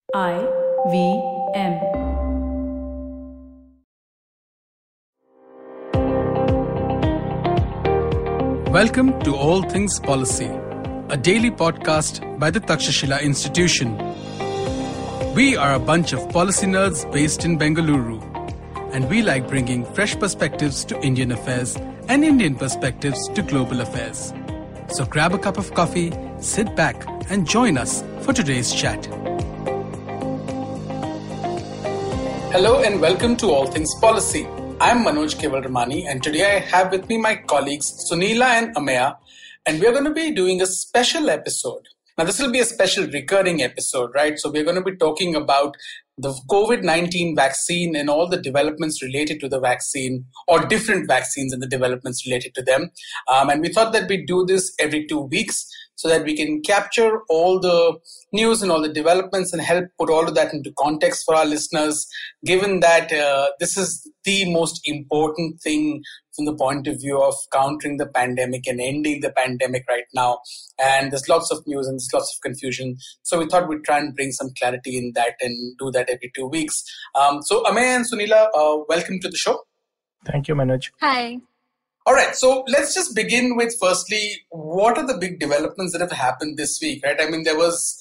IVM. Welcome to All Things Policy, a daily podcast by the Takshashila Institution. We are a bunch of policy nerds based in Bengaluru, and we like bringing fresh perspectives to Indian affairs and Indian perspectives to global affairs. So grab a cup of coffee, sit back, and join us for today's chat. Hello and welcome to All Things Policy. I'm Manoj Kevalramani, and today I have with me my colleagues Sunila and Ameya, and we're going to be doing a special episode. Now, this will be a special recurring episode, right? So we're going to be talking about the COVID-19 vaccine and all the developments related to the vaccine, or different vaccines and the developments related to them. And we thought that we'd do this every 2 weeks so that we can capture all the news and all the developments and help put all of that into context for our listeners, given that this is the most important thing from the point of view of countering the pandemic and ending the pandemic right now. And there's lots of news and there's lots of confusion. So we thought we'd try and bring some clarity in that and do that every 2 weeks. So Ameya and Sunila, welcome to the show. Thank you, Manoj. Hi. All right, so let's just begin with firstly, what are the big developments that have happened this week, right? I mean, there was,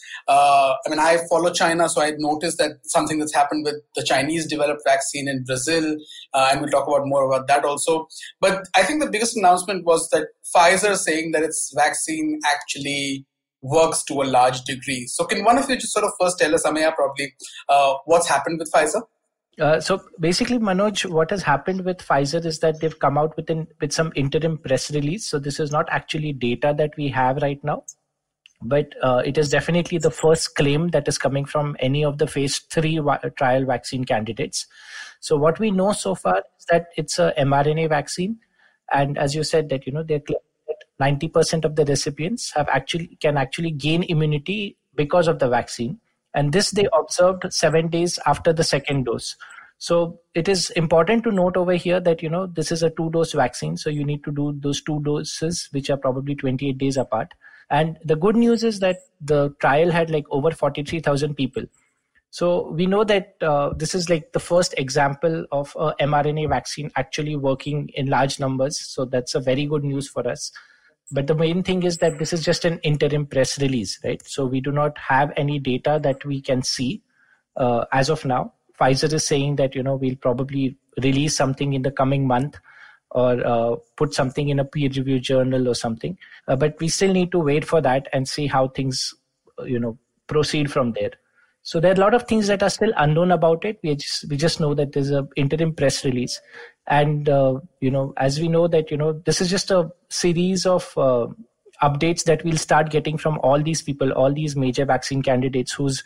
I follow China, so I noticed that something that's happened with the Chinese developed vaccine in Brazil, and we'll talk about more about that also. But I think the biggest announcement was that Pfizer saying that its vaccine actually works to a large degree. So can one of you just sort of first tell us, Ameya, probably, what's happened with Pfizer? So basically, Manoj, what has happened with Pfizer is that they've come out with some interim press release. So this is not actually data that we have right now, but it is definitely the first claim that is coming from any of the phase 3 trial vaccine candidates. So what we know so far is that it's a mRNA vaccine. And as you said, that, they're claiming that 90% of the recipients can actually gain immunity because of the vaccine. And this they observed 7 days after the second dose. So it is important to note over here that, this is a 2-dose vaccine. So you need to do those 2 doses, which are probably 28 days apart. And the good news is that the trial had over 43,000 people. So we know that this is the first example of a mRNA vaccine actually working in large numbers. So that's a very good news for us. But the main thing is that this is just an interim press release, right? So we do not have any data that we can see as of now. Pfizer is saying that, we'll probably release something in the coming month or put something in a peer-reviewed journal or something. But we still need to wait for that and see how things, proceed from there. So there are a lot of things that are still unknown about it. We just know that there's an interim press release. And, as we know that, this is just a series of updates that we'll start getting from all these people, all these major vaccine candidates whose,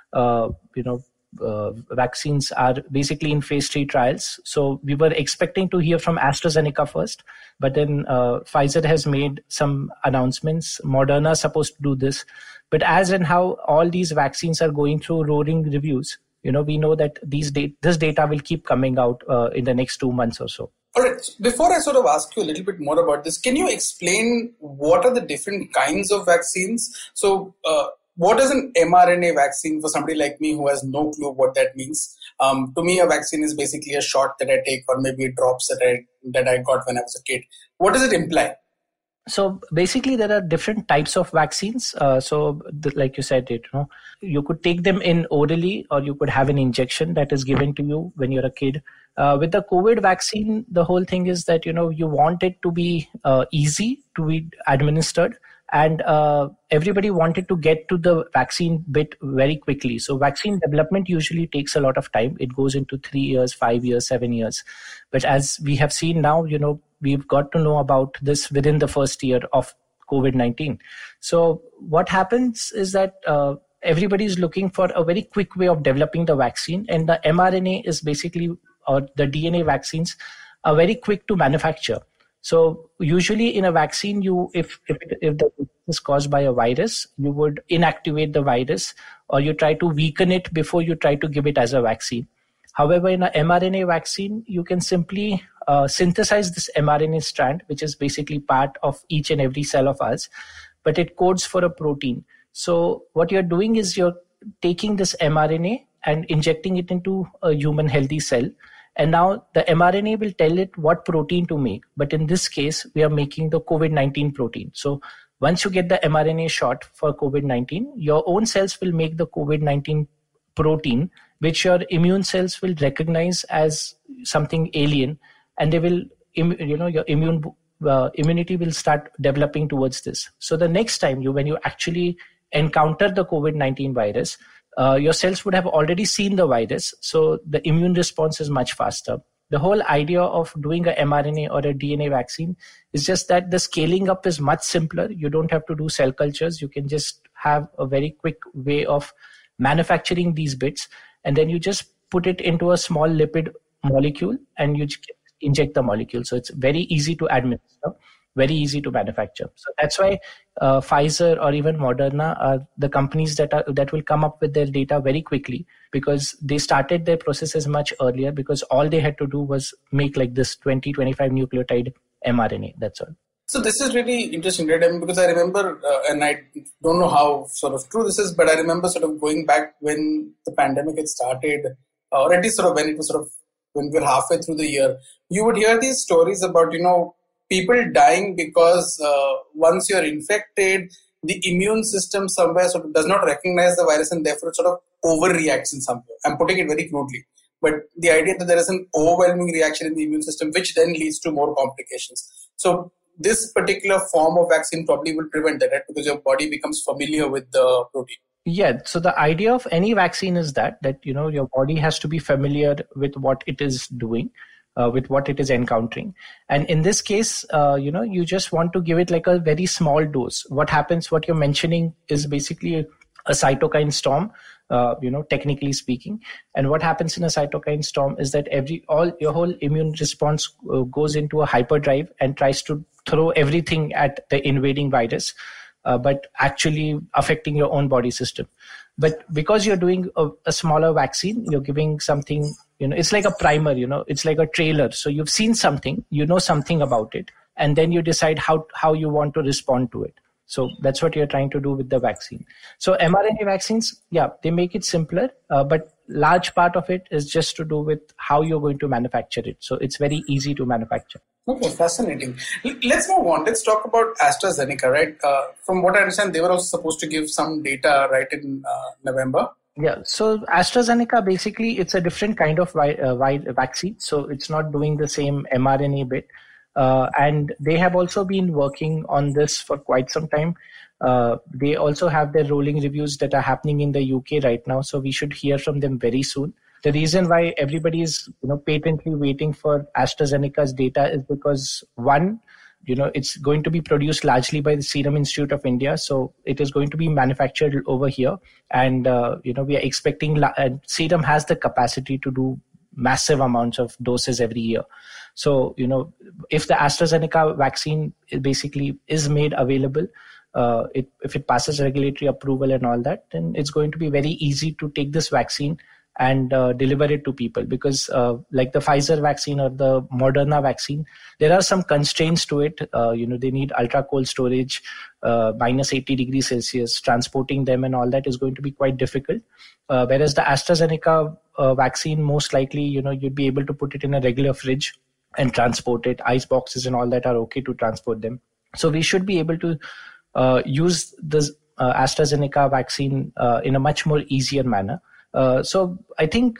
vaccines are basically in phase 3 trials. So we were expecting to hear from AstraZeneca first, but then Pfizer has made some announcements. Moderna is supposed to do this. But as and how all these vaccines are going through rolling reviews, we know that this data will keep coming out in the next 2 months or so. All right. Before I sort of ask you a little bit more about this, can you explain what are the different kinds of vaccines? So what is an mRNA vaccine for somebody like me who has no clue what that means? To me, a vaccine is basically a shot that I take or maybe drops that I got when I was a kid. What does it imply? So basically, there are different types of vaccines. Like you said, you could take them in orally, or you could have an injection that is given to you when you're a kid. With the COVID vaccine, the whole thing is that, you want it to be easy to be administered. And everybody wanted to get to the vaccine bit very quickly. So vaccine development usually takes a lot of time. It goes into 3 years, 5 years, 7 years. But as we have seen now, we've got to know about this within the first year of COVID-19. So what happens is that everybody is looking for a very quick way of developing the vaccine. And the mRNA is basically, or the DNA vaccines are very quick to manufacture. So usually in a vaccine, if the disease is caused by a virus, you would inactivate the virus or you try to weaken it before you try to give it as a vaccine. However, in an mRNA vaccine, you can simply synthesize this mRNA strand, which is basically part of each and every cell of us, but it codes for a protein. So what you're doing is you're taking this mRNA and injecting it into a human healthy cell. And now the mRNA will tell it what protein to make. But in this case, we are making the COVID-19 protein. So once you get the mRNA shot for COVID-19, your own cells will make the COVID-19 protein, which your immune cells will recognize as something alien, and they will, your immunity will start developing towards this. So the next time when you actually encounter the COVID-19 virus, your cells would have already seen the virus, so the immune response is much faster. The whole idea of doing a mRNA or a DNA vaccine is just that the scaling up is much simpler. You don't have to do cell cultures. You can just have a very quick way of manufacturing these bits, and then you just put it into a small lipid molecule and you inject the molecule. So it's very easy to administer, very easy to manufacture. So that's why Pfizer or even Moderna are the companies that will come up with their data very quickly, because they started their processes much earlier, because all they had to do was make like this 20-25 nucleotide mRNA. That's all. So this is really interesting, right? I mean, because I remember, and I don't know how sort of true this is, but I remember sort of going back when the pandemic had started, or at least sort of when it was sort of when we were halfway through the year, you would hear these stories about, people dying because once you're infected, the immune system somewhere sort of does not recognize the virus and therefore it sort of overreacts in some way. I'm putting it very crudely. But the idea that there is an overwhelming reaction in the immune system, which then leads to more complications. So this particular form of vaccine probably will prevent that, right? Because your body becomes familiar with the protein. Yeah. So the idea of any vaccine is that your body has to be familiar with what it is doing, with what it is encountering. And in this case, you just want to give it like a very small dose. What you're mentioning is basically a cytokine storm, technically speaking. And what happens in a cytokine storm is that your whole immune response goes into a hyperdrive and tries to throw everything at the invading virus, but actually affecting your own body system. But because you're doing a smaller vaccine, you're giving something, it's like a primer, it's like a trailer. So you've seen something, you know something about it, and then you decide how you want to respond to it. So that's what you're trying to do with the vaccine. So mRNA vaccines, they make it simpler, but large part of it is just to do with how you're going to manufacture it. So it's very easy to manufacture. Okay, fascinating. Let's move on. Let's talk about AstraZeneca, right? From what I understand, they were also supposed to give some data, right, in November. Yeah, so AstraZeneca, basically, it's a different kind of vaccine. So it's not doing the same mRNA bit. And they have also been working on this for quite some time. They also have their rolling reviews that are happening in the UK right now. So we should hear from them very soon. The reason why everybody is patently waiting for AstraZeneca's data is because, one, it's going to be produced largely by the Serum Institute of India. So it is going to be manufactured over here. And, we are expecting Serum has the capacity to do massive amounts of doses every year. So, if the AstraZeneca vaccine basically is made available, if it passes regulatory approval and all that, then it's going to be very easy to take this vaccine and deliver it to people, because like the Pfizer vaccine or the Moderna vaccine, there are some constraints to it. They need ultra cold storage, minus 80 degrees Celsius, transporting them and all that is going to be quite difficult. Whereas the AstraZeneca vaccine, most likely, you'd be able to put it in a regular fridge and transport it. Ice boxes and all that are okay to transport them. So we should be able to use the AstraZeneca vaccine in a much more easier manner. So I think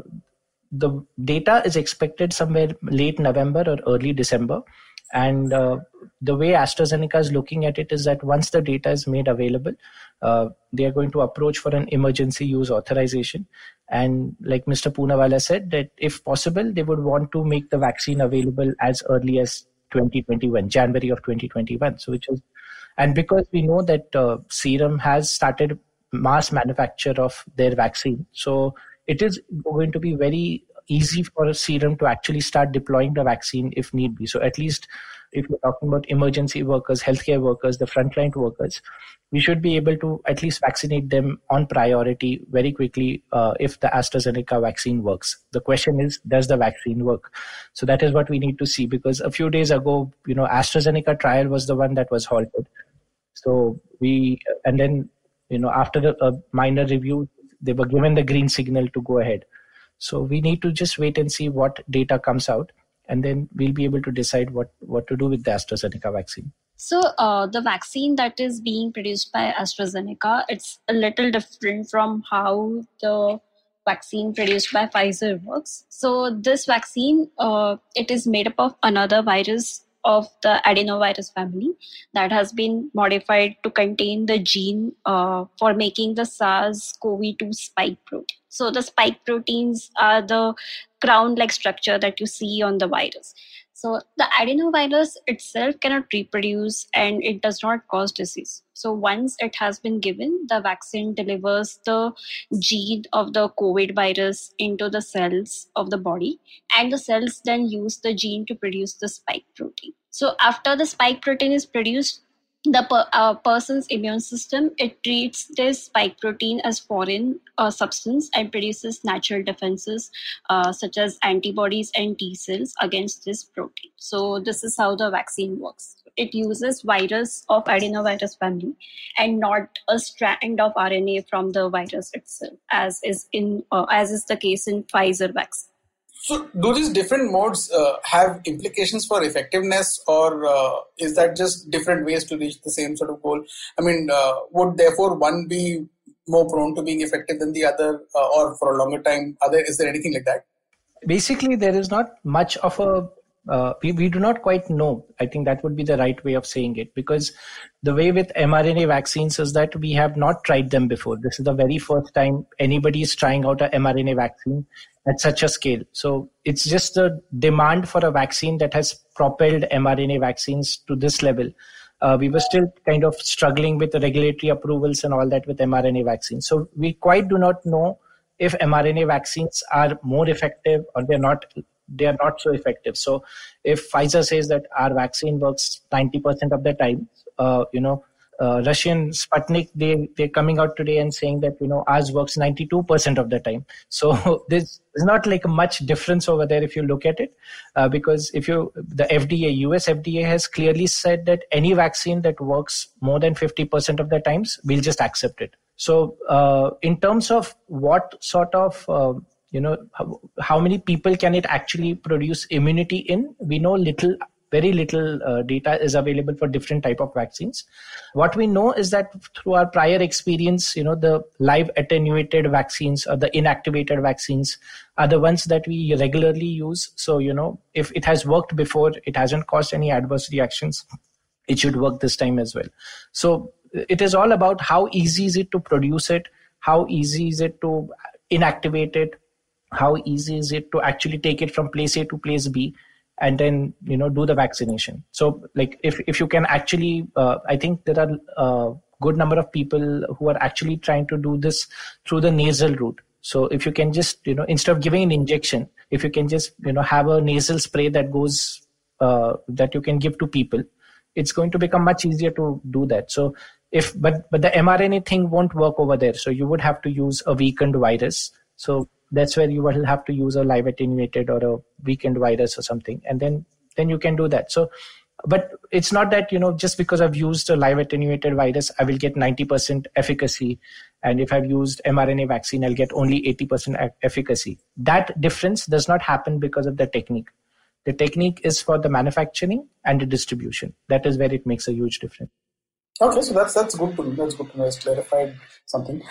the data is expected somewhere late November or early December. And the way AstraZeneca is looking at it is that once the data is made available, they are going to approach for an emergency use authorization. And like Mr. Poonawalla said, that if possible, they would want to make the vaccine available as early as 2021, January of 2021. So and because we know that Serum has started mass manufacture of their vaccine, so it is going to be very easy for Serum to actually start deploying the vaccine if need be. So at least if you're talking about emergency workers, healthcare workers, the frontline workers, we should be able to at least vaccinate them on priority very quickly if the AstraZeneca vaccine works. The question is, does the vaccine work? So that is what we need to see, because a few days ago, AstraZeneca trial was the one that was halted. So and then after a minor review, they were given the green signal to go ahead. So we need to just wait and see what data comes out, and then we'll be able to decide what to do with the AstraZeneca vaccine. So the vaccine that is being produced by AstraZeneca, it's a little different from how the vaccine produced by Pfizer works. So this vaccine, it is made up of another virus of the adenovirus family that has been modified to contain the gene for making the SARS-CoV-2 spike protein. So the spike proteins are the crown-like structure that you see on the virus. So the adenovirus itself cannot reproduce and it does not cause disease. So once it has been given, the vaccine delivers the gene of the COVID virus into the cells of the body, and the cells then use the gene to produce the spike protein. So after the spike protein is produced, the person's immune system, it treats this spike protein as foreign substance and produces natural defenses such as antibodies and T cells against this protein. So this is how the vaccine works. It uses virus of adenovirus family and not a strand of RNA from the virus itself, as is the case in Pfizer vaccine. So do these different modes have implications for effectiveness, or is that just different ways to reach the same sort of goal? I mean, would therefore one be more prone to being effective than the other, or for a longer time? Is there anything like that? Basically, there is not much of a we do not quite know. I think that would be the right way of saying it, because the way with mRNA vaccines is that we have not tried them before. This is the very first time anybody is trying out a mRNA vaccine at such a scale. So it's just the demand for a vaccine that has propelled mRNA vaccines to this level. We were still kind of struggling with the regulatory approvals and all that with mRNA vaccines. So we quite do not know if mRNA vaccines are more effective or they are not so effective. So if Pfizer says that our vaccine works 90% of the time, Russian Sputnik, they're coming out today and saying that, ours works 92% of the time. So there's not like much difference over there if you look at it, because the FDA, US FDA has clearly said that any vaccine that works more than 50% of the times, we'll just accept it. So in terms of what sort of how many people can it actually produce immunity in? We know very little data is available for different type of vaccines. What we know is that through our prior experience, the live attenuated vaccines or the inactivated vaccines are the ones that we regularly use. So, if it has worked before, it hasn't caused any adverse reactions, it should work this time as well. So it is all about how easy is it to produce it, how easy is it to inactivate it, how easy is it to actually take it from place A to place B and then, do the vaccination. So like if you can actually, I think there are a good number of people who are actually trying to do this through the nasal route. So if you can just, instead of giving an injection, if you can just, have a nasal spray that goes, that you can give to people, it's going to become much easier to do that. So but the mRNA thing won't work over there. So you would have to use a weakened virus. So that's where you will have to use a live attenuated or a weakened virus or something. And then you can do that. So, but it's not that, just because I've used a live attenuated virus, I will get 90% efficacy. And if I've used mRNA vaccine, I'll get only 80% efficacy. That difference does not happen because of the technique. The technique is for the manufacturing and the distribution. That is where it makes a huge difference. Okay, so that's good to know. That's good to know. It's clarified something.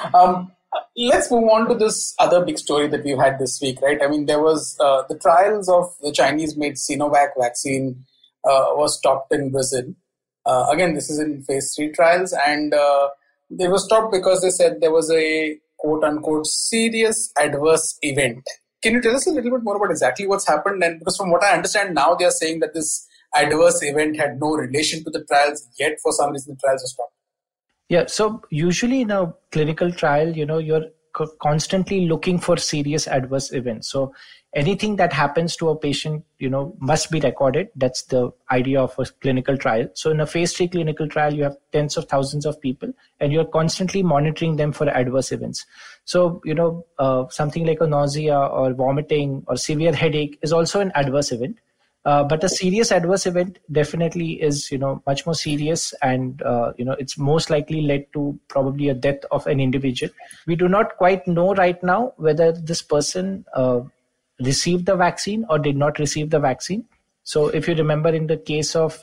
Let's move on to this other big story that we've had this week, right? I mean, there was the trials of the Chinese-made Sinovac vaccine was stopped in Brazil. Again, this is in phase 3 trials, and they were stopped because they said there was a quote-unquote serious adverse event. Can you tell us a little bit more about exactly what's happened? And because from what I understand now, they are saying that this adverse event had no relation to the trials, yet for some reason the trials are stopped. Yeah, so usually in a clinical trial, you're constantly looking for serious adverse events. So anything that happens to a patient, must be recorded. That's the idea of a clinical trial. So in a phase 3 clinical trial, you have tens of thousands of people and you're constantly monitoring them for adverse events. So, something like a nausea or vomiting or severe headache is also an adverse event. But a serious adverse event definitely is, much more serious, and it's most likely led to probably a death of an individual. We do not quite know right now whether this person received the vaccine or did not receive the vaccine. So if you remember in the case of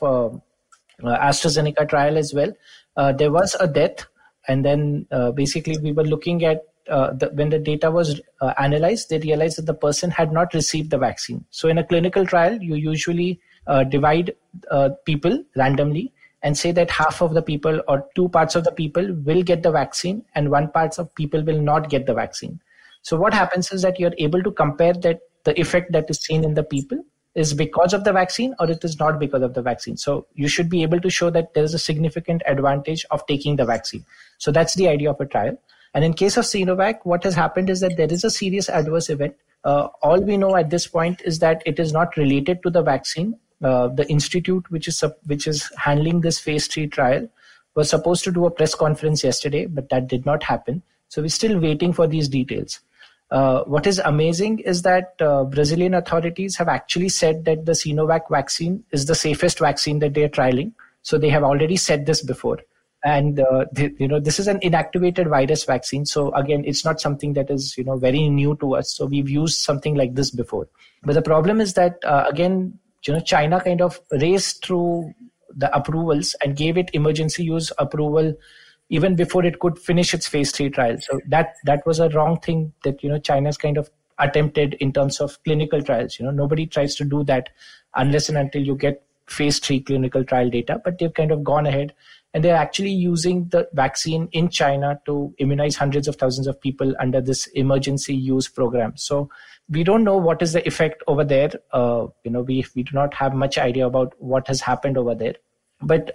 AstraZeneca trial as well, there was a death, and then basically we were looking at when the data was analyzed, they realized that the person had not received the vaccine. So in a clinical trial, you usually divide people randomly and say that half of the people or 2 parts of the people will get the vaccine and 1 part of people will not get the vaccine. So what happens is that you're able to compare that the effect that is seen in the people is because of the vaccine or it is not because of the vaccine. So you should be able to show that there is a significant advantage of taking the vaccine. So that's the idea of a trial. And in case of Sinovac, what has happened is that there is a serious adverse event. All we know at this point is that it is not related to the vaccine. The institute which is handling this phase 3 trial was supposed to do a press conference yesterday, but that did not happen. So we're still waiting for these details. What is amazing is that Brazilian authorities have actually said that the Sinovac vaccine is the safest vaccine that they are trialing. So they have already said this before. And this is an inactivated virus vaccine. So again, it's not something that is very new to us. So we've used something like this before. But the problem is that again, China kind of raced through the approvals and gave it emergency use approval even before it could finish its phase 3 trial. So that was a wrong thing that China's kind of attempted in terms of clinical trials. Nobody tries to do that unless and until you get phase 3 clinical trial data. But they've kind of gone ahead. And they're actually using the vaccine in China to immunize hundreds of thousands of people under this emergency use program. So we don't know what is the effect over there. We do not have much idea about what has happened over there. But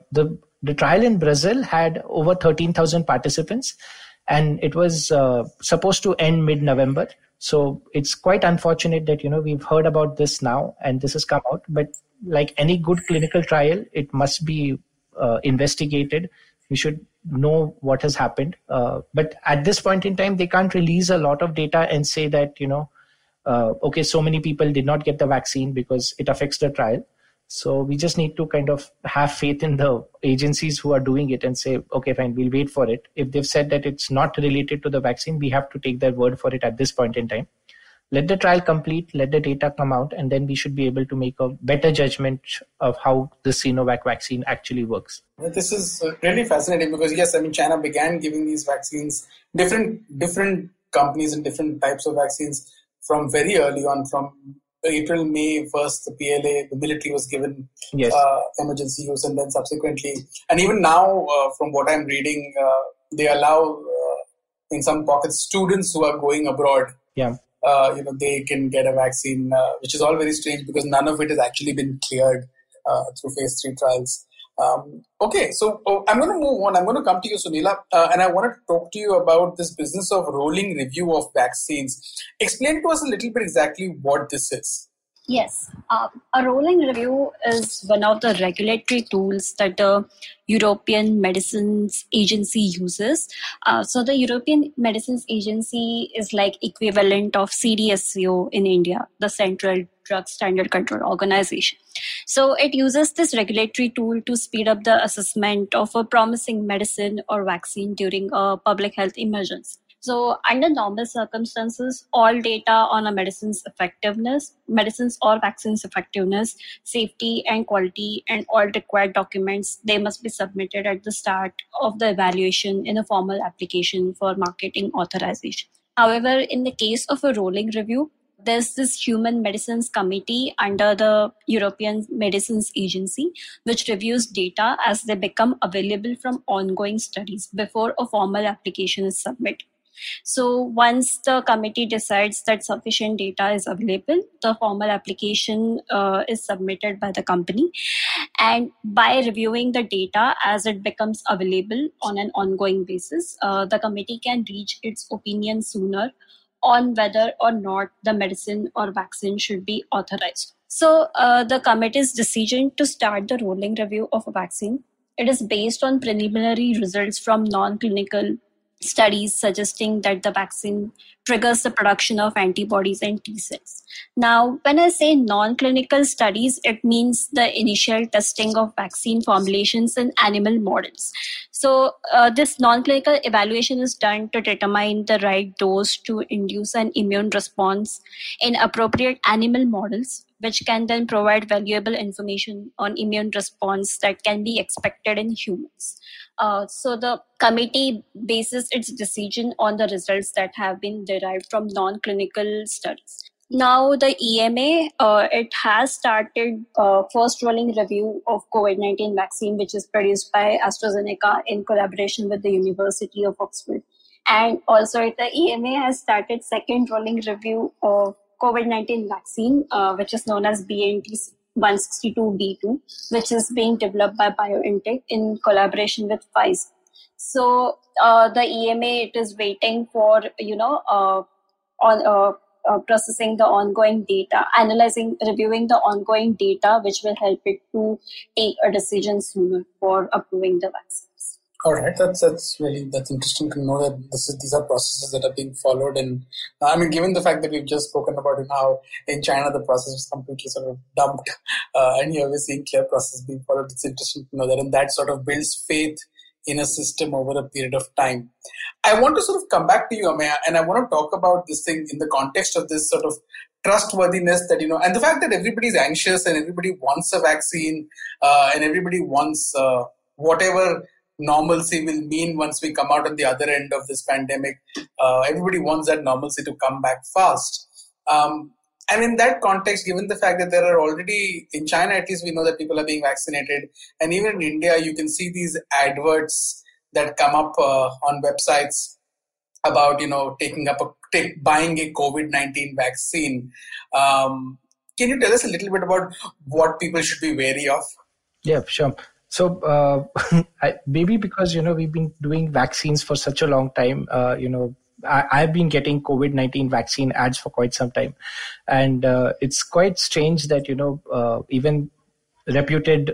the trial in Brazil had over 13,000 participants, and it was supposed to end mid-November. So it's quite unfortunate that we've heard about this now and this has come out. But like any good clinical trial, it must be investigated. We should know what has happened. But at this point in time, they can't release a lot of data and say that, okay, so many people did not get the vaccine because it affects the trial. So we just need to kind of have faith in the agencies who are doing it and say, okay, fine, we'll wait for it. If they've said that it's not related to the vaccine, we have to take their word for it at this point in time. Let the trial complete, let the data come out, and then we should be able to make a better judgment of how the Sinovac vaccine actually works. This is really fascinating because, yes, China began giving these vaccines, different companies and different types of vaccines from very early on, from April, May 1st, the PLA, the military was given emergency use, and then subsequently, and even now, from what I'm reading, they allow in some pockets students who are going abroad. Yeah. They can get a vaccine, which is all very strange because none of it has actually been cleared through phase 3 trials. Okay, so I'm going to move on. I'm going to come to you, Sunila, and I want to talk to you about this business of rolling review of vaccines. Explain to us a little bit exactly what this is. Yes, a rolling review is one of the regulatory tools that the European Medicines Agency uses. So the European Medicines Agency is like equivalent of CDSCO in India, the Central Drug Standard Control Organization. So it uses this regulatory tool to speed up the assessment of a promising medicine or vaccine during a public health emergency. So under normal circumstances, all data on a medicine's or vaccines effectiveness, safety and quality, and all required documents, they must be submitted at the start of the evaluation in a formal application for marketing authorization. However, in the case of a rolling review, there's this Human Medicines Committee under the European Medicines Agency, which reviews data as they become available from ongoing studies before a formal application is submitted. So once the committee decides that sufficient data is available, the formal application is submitted by the company. And by reviewing the data as it becomes available on an ongoing basis, the committee can reach its opinion sooner on whether or not the medicine or vaccine should be authorized. So the committee's decision to start the rolling review of a vaccine, it is based on preliminary results from non-clinical studies suggesting that the vaccine triggers the production of antibodies and T cells. Now, when I say non-clinical studies, it means the initial testing of vaccine formulations in animal models. So this non-clinical evaluation is done to determine the right dose to induce an immune response in appropriate animal models, which can then provide valuable information on immune response that can be expected in humans. So the committee bases its decision on the results that have been derived from non-clinical studies. Now the EMA, it has started first rolling review of COVID-19 vaccine, which is produced by AstraZeneca in collaboration with the University of Oxford. And also the EMA has started second rolling review of COVID-19 vaccine, which is known as BNT 162b2, which is being developed by BioNTech in collaboration with Pfizer. So the EMA, it is waiting for, processing the ongoing data, reviewing the ongoing data, which will help it to take a decision sooner for approving the vaccines. All right, that's interesting to know that these are processes that are being followed, and I mean, given the fact that we've just spoken about how in China the process was completely sort of dumped, and here we're seeing clear process being followed. It's interesting to know that, and that sort of builds faith in a system over a period of time. I want to sort of come back to you, Ameya, and I want to talk about this thing in the context of this sort of trustworthiness that, and the fact that everybody's anxious and everybody wants a vaccine, and everybody wants whatever normalcy will mean once we come out on the other end of this pandemic. Everybody wants that normalcy to come back fast. And in that context, given the fact that there are already, in China at least, we know that people are being vaccinated. And even in India, you can see these adverts that come up on websites about, buying a COVID-19 vaccine. Can you tell us a little bit about what people should be wary of? Yeah, sure. So maybe because, we've been doing vaccines for such a long time, I've been getting COVID-19 vaccine ads for quite some time. And it's quite strange that, even reputed,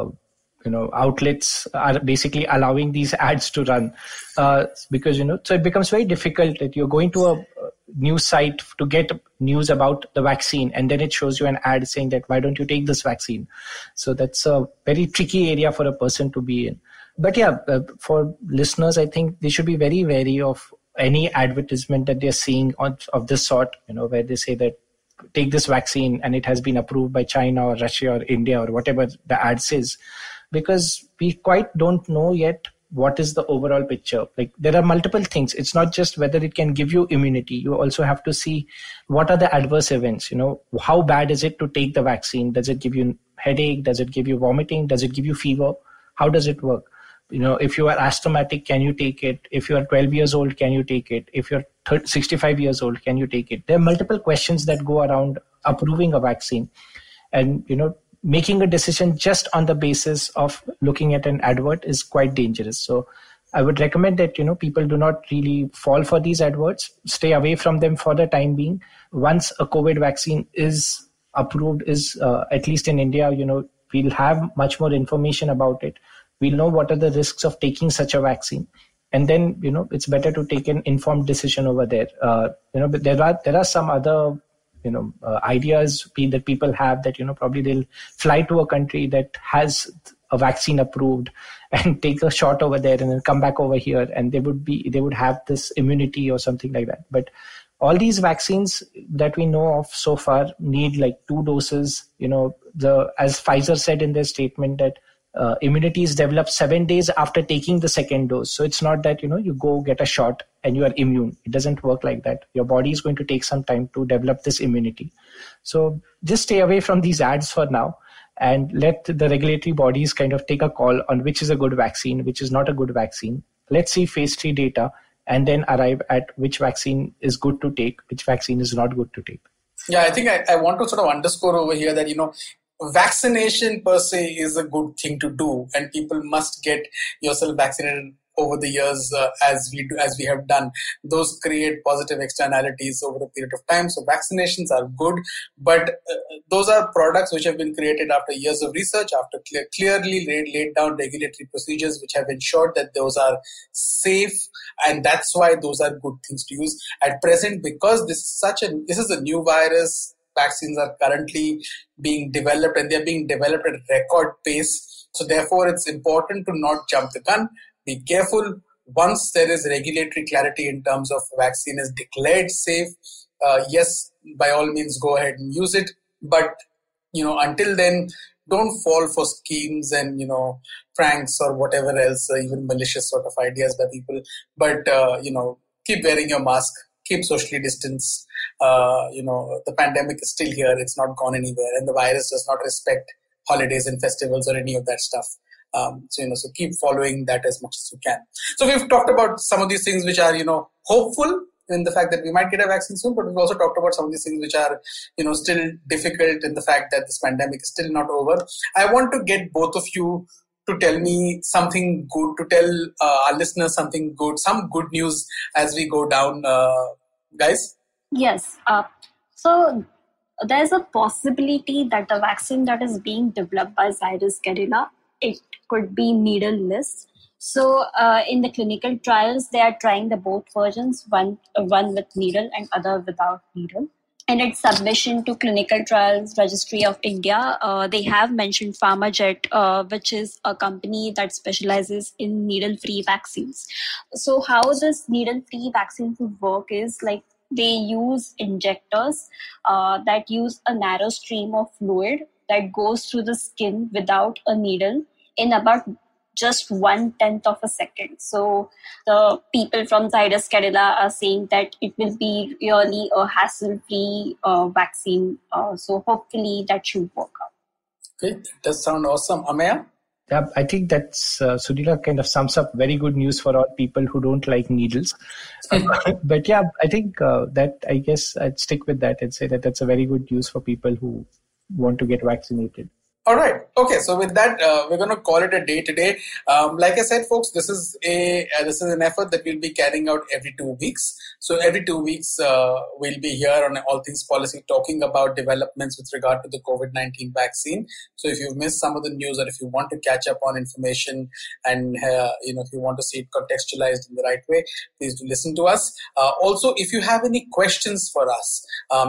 outlets are basically allowing these ads to run because, so it becomes very difficult that you're going to a news site to get news about the vaccine, and then it shows you an ad saying that, why don't you take this vaccine? So that's a very tricky area for a person to be in. But yeah, for listeners, I think they should be very wary of any advertisement that they're seeing of this sort, where they say that take this vaccine and it has been approved by China or Russia or India or whatever the ad says, because we quite don't know yet what is the overall picture. Like, there are multiple things. It's not just whether it can give you immunity. You also have to see what are the adverse events. How bad is it to take the vaccine? Does it give you headache? Does it give you vomiting? Does it give you fever? How does it work? If you are asthmatic, can you take it? If you are 12 years old, can you take it? If you're 65 years old, can you take it? There are multiple questions that go around approving a vaccine. And, making a decision just on the basis of looking at an advert is quite dangerous. So I would recommend that, people do not really fall for these adverts, stay away from them for the time being. Once a COVID vaccine is approved, at least in India, we'll have much more information about it. We'll know what are the risks of taking such a vaccine. And then, it's better to take an informed decision over there. But there are some other ideas that people have that, probably they'll fly to a country that has a vaccine approved and take a shot over there and then come back over here, and they would have this immunity or something like that. But all these vaccines that we know of so far need like 2 doses. As Pfizer said in their statement that immunity is developed 7 days after taking the second dose. So it's not that, you go get a shot and you are immune. It doesn't work like that. Your body is going to take some time to develop this immunity. So just stay away from these ads for now and let the regulatory bodies kind of take a call on which is a good vaccine, which is not a good vaccine. Let's see phase 3 data and then arrive at which vaccine is good to take, which vaccine is not good to take. Yeah, I think I want to sort of underscore over here that, vaccination per se is a good thing to do, and people must get yourself vaccinated over the years as we have done. Those create positive externalities over a period of time. So vaccinations are good, but those are products which have been created after years of research, after clearly laid down regulatory procedures which have ensured that those are safe, and that's why those are good things to use. At present, because this is a new virus, vaccines are currently being developed, and they're being developed at record pace. So therefore, it's important to not jump the gun. Be careful. Once there is regulatory clarity in terms of vaccine is declared safe, yes, by all means, go ahead and use it. But, until then, don't fall for schemes and, pranks or whatever else, even malicious sort of ideas by people. But, keep wearing your mask, keep socially distanced. The pandemic is still here. It's not gone anywhere. And the virus does not respect holidays and festivals or any of that stuff. So keep following that as much as you can. So we've talked about some of these things which are, hopeful in the fact that we might get a vaccine soon, but we've also talked about some of these things which are, still difficult in the fact that this pandemic is still not over. I want to get both of you to tell me something good, to tell our listeners something good, some good news as we go down, guys. Yes. So there's a possibility that the vaccine that is being developed by Zydus Cadila, it could be needleless. So in the clinical trials, they are trying the both versions, one with needle and other without needle. In its submission to Clinical Trials Registry of India, they have mentioned PharmaJet, which is a company that specializes in needle-free vaccines. So how this needle-free vaccines would work is like they use injectors that use a narrow stream of fluid that goes through the skin without a needle in about just 1/10 of a second. So the people from Zydus Cadila are saying that it will be really a hassle-free vaccine. So hopefully that should work out. Okay, that does sound awesome. Ameya? Yeah, I think that's Sunila kind of sums up very good news for all people who don't like needles. But yeah, I think that I guess I'd stick with that and say that that's a very good news for people who want to get vaccinated. All right. Okay. So with that, we're going to call it a day today. Like I said, folks, this is an effort that we'll be carrying out every 2 weeks. So every 2 weeks, we'll be here on All Things Policy talking about developments with regard to the COVID-19 vaccine. So if you've missed some of the news, or if you want to catch up on information, and if you want to see it contextualized in the right way, please do listen to us. Also, if you have any questions for us,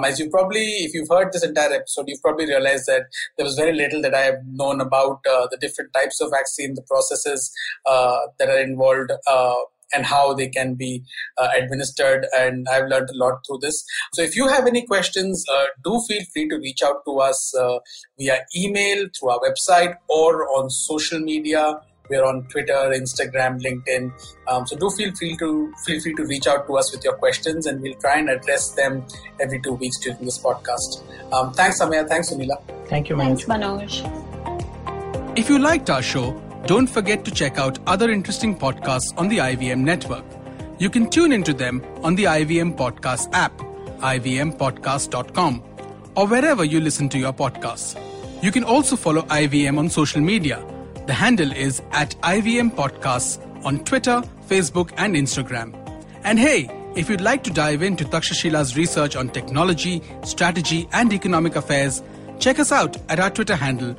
if you've heard this entire episode, you've probably realized that there was very little that I have known about the different types of vaccine, the processes that are involved, and how they can be administered. And I've learned a lot through this. So if you have any questions, do feel free to reach out to us via email, through our website, or on social media. We're on Twitter, Instagram, LinkedIn. So do feel free to reach out to us with your questions, and we'll try and address them every 2 weeks during this podcast. Thanks, Ameya. Thanks, Sunila. Thank you, Manoj. Thanks, Manoj. If you liked our show, don't forget to check out other interesting podcasts on the IVM network. You can tune into them on the IVM Podcast app, ivmpodcast.com, or wherever you listen to your podcasts. You can also follow IVM on social media. The handle is @IVM Podcasts on Twitter, Facebook, and Instagram. And hey, if you'd like to dive into Takshashila's research on technology, strategy, and economic affairs, check us out at our Twitter handle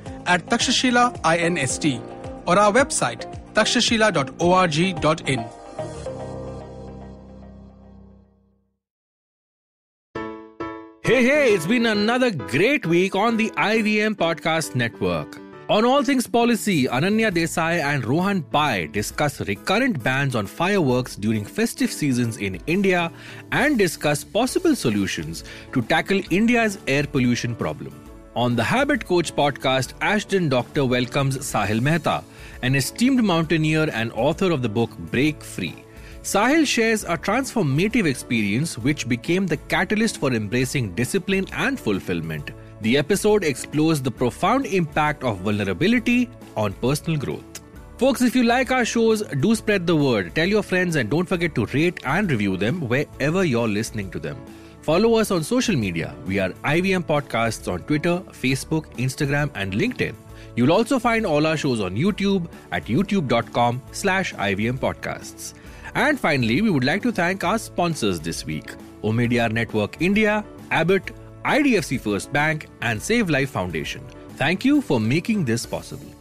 @TakshashilaINST or our website takshashila.org.in. Hey, it's been another great week on the IVM Podcast Network. On All Things Policy, Ananya Desai and Rohan Pai discuss recurrent bans on fireworks during festive seasons in India and discuss possible solutions to tackle India's air pollution problem. On the Habit Coach podcast, Ashton Doctor welcomes Sahil Mehta, an esteemed mountaineer and author of the book Break Free. Sahil shares a transformative experience which became the catalyst for embracing discipline and fulfillment. The episode explores the profound impact of vulnerability on personal growth. Folks, if you like our shows, do spread the word. Tell your friends and don't forget to rate and review them wherever you're listening to them. Follow us on social media. We are IVM Podcasts on Twitter, Facebook, Instagram, and LinkedIn. You'll also find all our shows on YouTube at youtube.com/IVM Podcasts. And finally, we would like to thank our sponsors this week: Omidyar Network India, Abbott, IDFC First Bank, and Save Life Foundation. Thank you for making this possible.